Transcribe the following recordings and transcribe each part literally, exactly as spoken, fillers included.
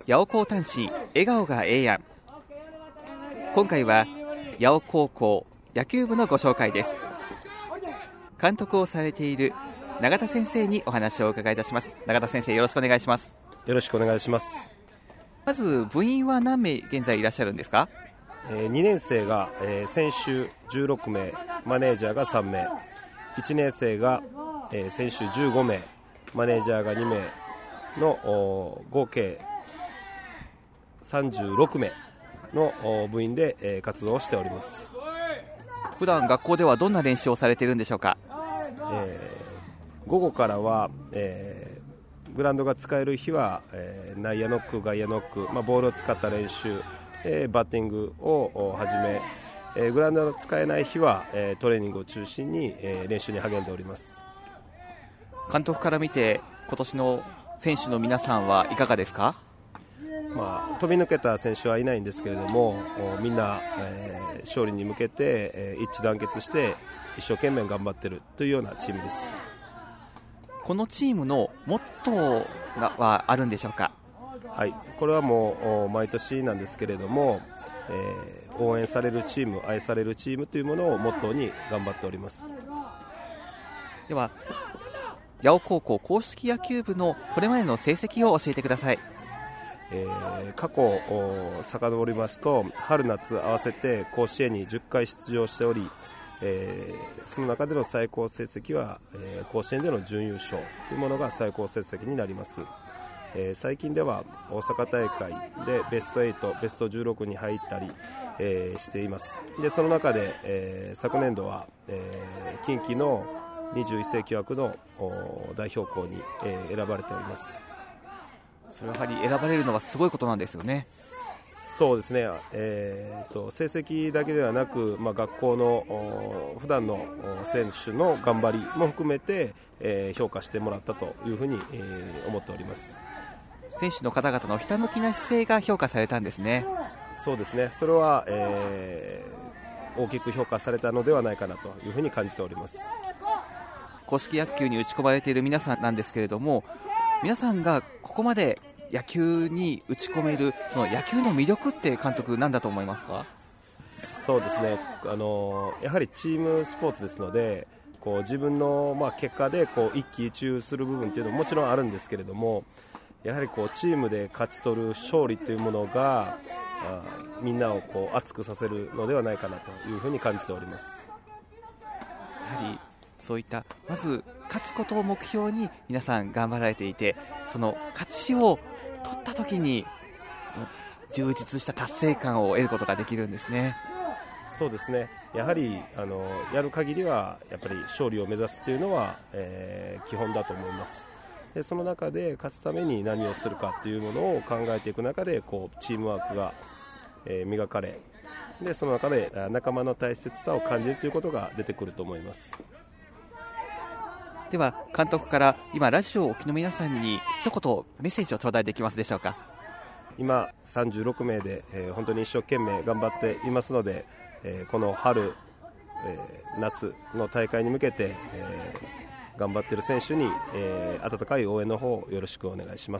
八尾高端市笑顔がええやん。今回は八尾高校野球部のご紹介です。監督をされている永田先生にお話をお伺いいたします。永田先生、よろしくお願いします。 よろしくお願いします。 まず部員は何名現在いらっしゃるんですか？ えー、にねん生が、えー、選手じゅうろくめい、マネージャーがさんめい、いちねん生が、えー、選手じゅうごめい、マネージャーがにめいの合計さんじゅうろくめいの部員で、えー、活動をしております。 普段学校ではどんな練習をされているんでしょうか？ えー、午後からは、えー、グラウンドが使える日は、えー、内野ノック、外野ノック、まあ、ボールを使った練習、えー、バッティングをはじめ、えー、グラウンドが使えない日は、えー、トレーニングを中心に、えー、練習に励んでおります。 監督から見て今年の選手の皆さんはいかがですか？ まあ、飛び抜けた選手はいないんですけれども、みんな、えー、勝利に向けて、えー、一致団結して一生懸命頑張っているというようなチームです。 このチームのモットーがはあるんでしょうか？ はい、これはもう毎年なんですけれども、えー、応援されるチーム、愛されるチームというものをモットーに頑張っております。 では八尾高校硬式野球部のこれまでの成績を教えてください。 えー、過去を遡りますと、春夏合わせて甲子園にじゅっかい出場しており、えー、その中での最高成績は、えー、甲子園での準優勝というものが最高成績になります。えー、最近では大阪大会でベストはち、ベストじゅうろくに入ったり、えー、しています。でその中で、えー、昨年度は、えー、近畿のにじゅういっ世紀枠の代表校に、えー、選ばれております。 それはやはり選ばれるのはすごいことなんですよね。 そうですね、えー、と成績だけではなく、まあ、学校の普段の選手の頑張りも含めて、えー、評価してもらったというふうに、えー、思っております。 選手の方々のひたむきな姿勢が評価されたんですね。 そうですね、それは、えー、大きく評価されたのではないかなというふうに感じております。 硬式野球に打ち込まれている皆さんなんですけれども、皆さんがここまで野球に打ち込めるその野球の魅力って監督何だと思いますか？ そうですね、あのやはりチームスポーツですので、こう自分の、まあ、結果でこう一喜一憂する部分というのももちろんあるんですけれども、やはりこうチームで勝ち取る勝利というものがあみんなをこう熱くさせるのではないかなというふうに感じております。 やはりそういったまず勝つことを目標に皆さん頑張られていて、その勝ちを取った時に充実した達成感を得ることができるんですね。 そうですね、やはりあのやる限りはやっぱり勝利を目指すというのは、えー、基本だと思います。でその中で勝つために何をするかというものを考えていく中でこうチームワークが、えー、磨かれ、でその中で仲間の大切さを感じるということが出てくると思います。 では監督から今ラジオをお聞きの皆さんに一言メッセージを頂戴できますでしょうか？ 今さんじゅうろくめいで、えー、本当に一生懸命頑張っていますので、えー、この春、えー、夏の大会に向けて、えー、頑張っている選手に、えー、温かい応援の方をよろしくお願いします。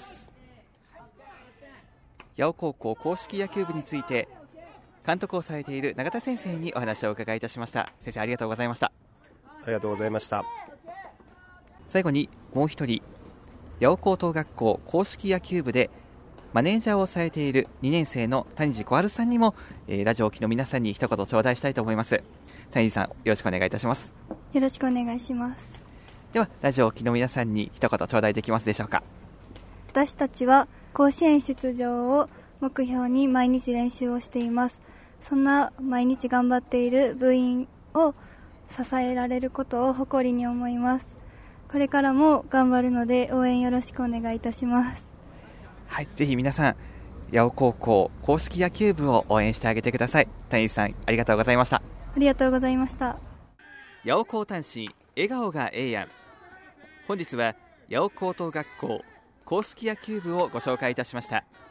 八尾高校硬式野球部について監督をされている永田先生にお話をお伺いいたしました。先生、ありがとうございました。 ありがとうございました。 最後にもう一人、八尾高等学校硬式野球部でマネージャーをされているにねん生の谷地小春さんにも、えー、ラジオをお聞きの皆さんに一言頂戴したいと思います。谷地さん、よろしくお願いいたします。 よろしくお願いします。 ではラジオをお聞きの皆さんに一言頂戴できますでしょうか？ 私たちは甲子園出場を目標に毎日練習をしています。そんな毎日頑張っている部員を支えられることを誇りに思います。これからも頑張るので応援よろしくお願いいたします。 はい、ぜひ皆さん八尾高校硬式野球部を応援してあげてください。谷さん、ありがとうございました。 ありがとうございました。 八尾高端市笑顔がええやん。本日は八尾高等学校硬式野球部をご紹介いたしました。